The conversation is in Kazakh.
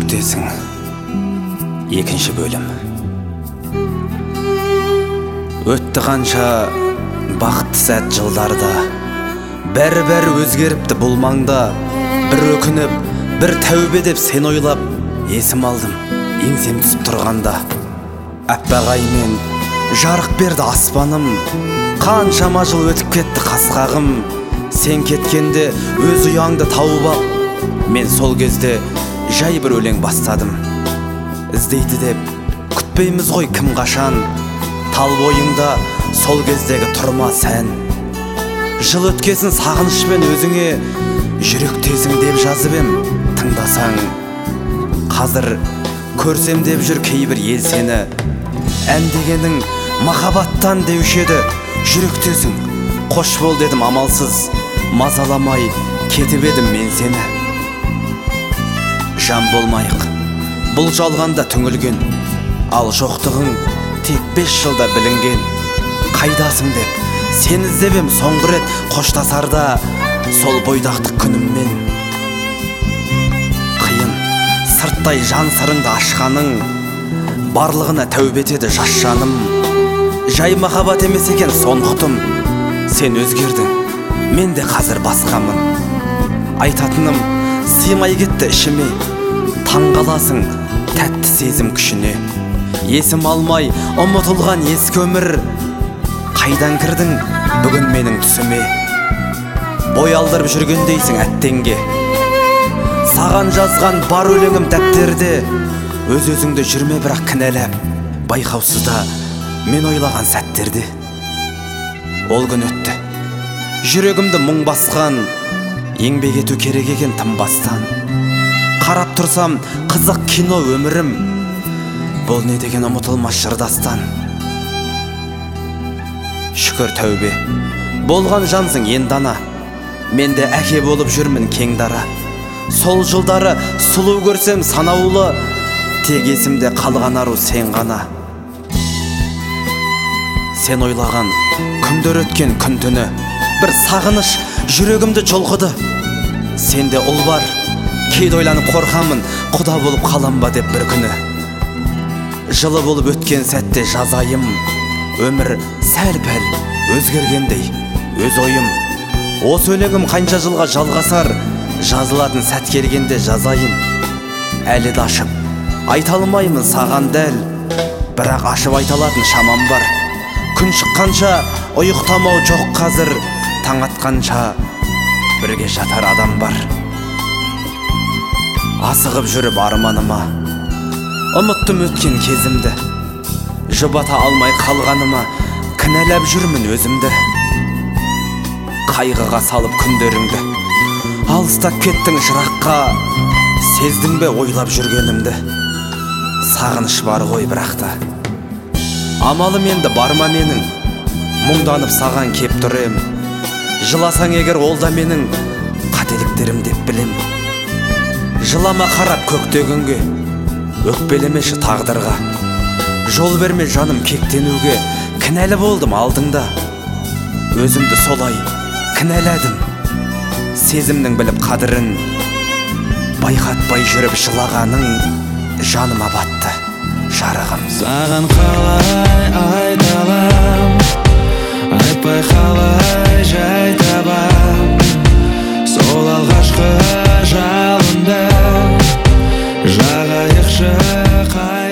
жүректесің. Екінші бөлім. Өтті қанша бақытты сәт жылдарда, бәрі өзгеріпті бұл маңда. Бір өкініп, бір тәубе деп сен ойлап, есім алдым еңсем түсіп тұрғанда. Аппақ аймен жарық берді аспаным, қаншама жыл өтіп кетті қасқағым. Сен кеткенде өз ұяңды тауып ап, мен сол кезде жай бір өлең бастадым. Іздейді деп күтпейміз ғой кім қашан, тал бойыңда сол кездегі тұрма сән. Жыл өткесін сағынышпен өзіңе, жүректесің деп жазып ем, тыңдасаң. Қазір көрсем деп жүр кейбір ел сені, ән дегенің махаббаттан деуші еді. Жүректесің, қош бол дедім амалсыз, мазаламай кетіп едім мен сені. Жан болмайық, бұл жалғанда түңілген, ал жоқтығың тек 5 жылда білінген. Қайдасың деп сен іздеп ем соңғы рет қоштасарда, сол бойдақтық күніммен. Қиын сырттай жан сырыңды ашқаның, барлығына тәубе етеді жас жаным. Жай махаббат емес екен соны ұқтым, сен өзгердің, мен де қазір басқамын. Айтатыным сыймай кетті ішіме, таңғаласың тәтті сезім күшіне. Есім алмай ұмытылған ескі өмір, қайдан кірдің бүгін менің түсіме. Бой алдырып жүргендейсің әттенге, саған жазған бар өлеңім дәптерде. Өз-өзіңді жүрме бірақ кінәлап, байқаусызда мен ойлаған сәттерде. Ол күн өтті, жүрегімді мұң басқан, еңбек ету керек екен тым бастан. Қарап тұрсам қызық кино өмірім, бұл не деген ұмытылмас жырдастан. Шүкір тәубе, болған жансың ендана, мен де әке болып жүрмін кең дара. Сол жылдары сұлу көрсем санаулы, тек есімде қалған ару сен ғана. Сен ойлаған күндер өткен күн түні, бір сағыныш жүрегімді жұлқыды. Сенде ұл бар, кейде ойланып қорқамын, құда болып қалам ба деп бір күні. Жылы болып өткен сәтте жазайым, өмір сәл-пәл өзгергендей өз ойым. Осы өлеңім қанша жылға жалғасар, жазылатын сәт келгенде жазайын. Әлі де ашып айта алмаймын саған дәл, бірақ ашып айта алатын шамам бар. Күн шыққанша ұйықтамау жоқ қазір, таң атқанша бірге жатар адам бар. Асығып жүріп арманыма, ұмыттым өткен кезімді, жұбата алмай қалғаныма кінәлап жүрмін өзімді. Қайғыға салып күндеріңді, алыстап кеттің жыраққа, сездің бе ойлап жүргенімді. Сағыныш бар ғой бірақта, амалым енді барма менің, мұңданып саған кеп тұрем. Жыласаң егер ол да менің қателіктерім деп білем. Жылама қарап көктегенге, өкпелемеші тағдырға. Жол берме жаным кектенуге, кінәлі болдым алдыңда. Өзімді солай кінәладым, сезімнің біліп қадірін. Байқатпай жүріп жылағаның жаныма батты жарығым. Саған қалай айталам, айтпай қалай жай табам. Сол алғашқы жалында жағайықшы қай